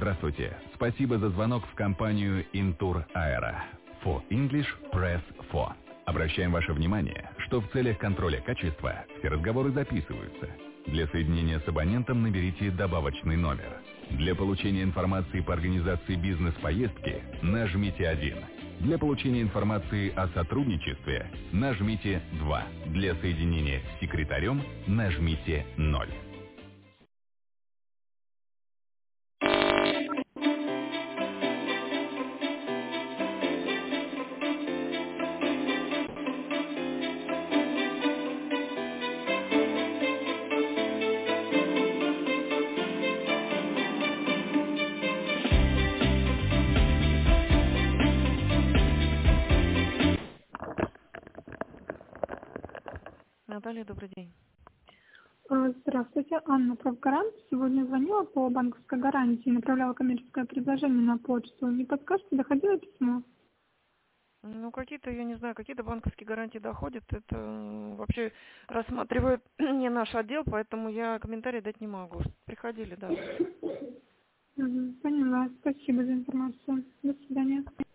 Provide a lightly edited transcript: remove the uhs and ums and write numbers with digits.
Здравствуйте. Спасибо за звонок в компанию Intour Aero. For English, press 4. Обращаем ваше внимание, что в целях контроля качества все разговоры записываются. Для соединения с абонентом наберите добавочный номер. Для получения информации по организации бизнес-поездки нажмите 1. Для получения информации о сотрудничестве нажмите 2. Для соединения с секретарем нажмите 0. Наталья, добрый день. Здравствуйте, Анна Правгарант. Сегодня звонила по банковской гарантии, направляла коммерческое предложение на почту. Не подскажете, доходило письмо? Ну, какие-то, я не знаю, какие-то банковские гарантии доходят. Это вообще рассматривает не наш отдел, поэтому я комментарий дать не могу. Приходили, да. Поняла. Спасибо за информацию. До свидания.